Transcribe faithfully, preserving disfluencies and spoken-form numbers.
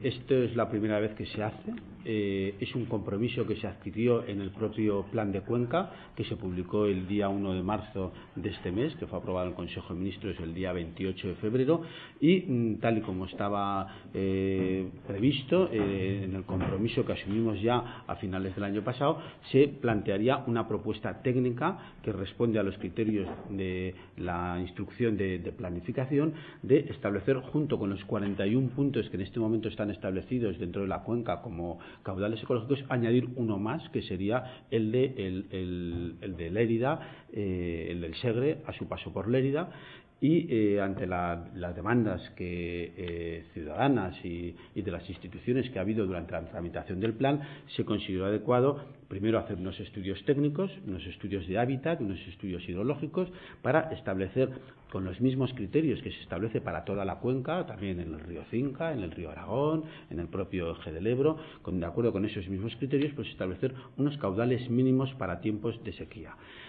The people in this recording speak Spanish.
esto es la primera vez que se hace, eh, es un compromiso que se adquirió en el propio Plan de Cuenca, que se publicó el día uno de marzo de este mes, que fue aprobado en el Consejo de Ministros el día veintiocho de febrero, y mm, tal y como estaba eh, previsto eh, en el compromiso que asumimos ya a finales del año pasado, se plantearía una propuesta técnica que responde a los criterios de la instrucción de, de planificación, de establecer, junto con los cuarenta y uno puntos que en este momento están establecidos dentro de la cuenca como caudales ecológicos, añadir uno más, que sería el de, el, el, el de Lérida, eh, el del Segre, a su paso por Lérida. Y eh, ante la, las demandas que, eh, ciudadanas y, y de las instituciones que ha habido durante la tramitación del plan, se consideró adecuado primero hacer unos estudios técnicos, unos estudios de hábitat, unos estudios hidrológicos, para establecer con los mismos criterios que se establece para toda la cuenca, también en el río Cinca, en el río Aragón, en el propio eje del Ebro, con, de acuerdo con esos mismos criterios, pues establecer unos caudales mínimos para tiempos de sequía.